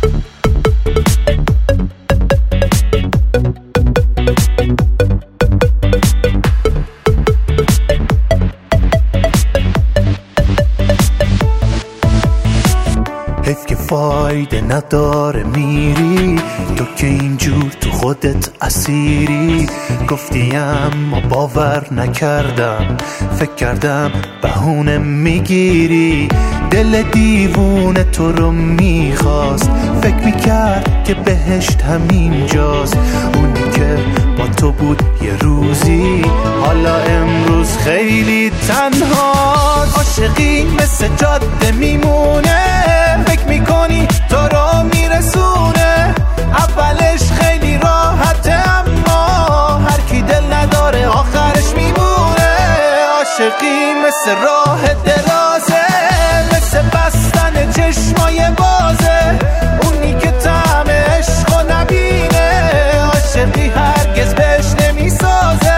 حیف که فایده نداره میری تو که اینجور تو خودت اسیری. گفتی اما باور نکردم، فکر کردم بهونه میگیری. دل دیوونه تو رو میخواست، فکر میکرد که بهشت همینجاست. اونی که با تو بود یه روزی، حالا امروز خیلی تنهاست. عاشقی مثل جاده میمونه، فکر میکنی تو رو میرسونه. اولش خیلی راحته اما هر کی دل نداره آخرش میمونه. عاشقی مثل راه درازه، مثل بستن چشمای بازه. اونی که طعم عشقو نبینه، عاشقی هرگز بهش نمیسازه.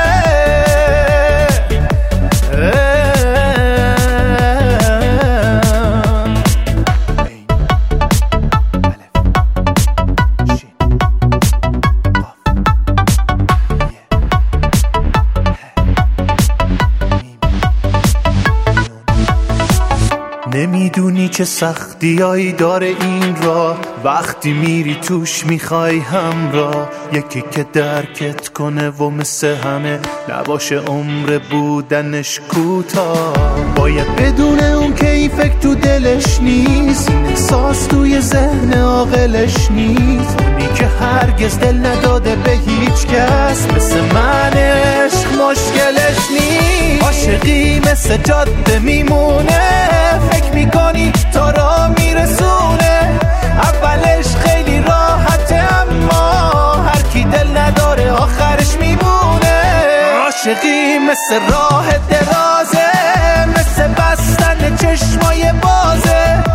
نمیدونی چه سختیایی داره این راه، وقتی میری توش میخوای همراه. یکی که درکت کنه و مثل همه نباشه عمر بودنش کوتاه. باید بدونه اون که این فکر تو دلش نیست، این احساس توی ذهن عاقلش نیست. اونی که هرگز دل نداده به هیچ کس، مثل من عشق مشکلش نیست. عاشقی مثل جاده میمونه، فکر میکنی تو را میرسونه. اولش خیلی راحته اما هر کی دل نداره آخرش میمونه. عاشقی مثل راه درازه، مثل بستن چشمای بازه.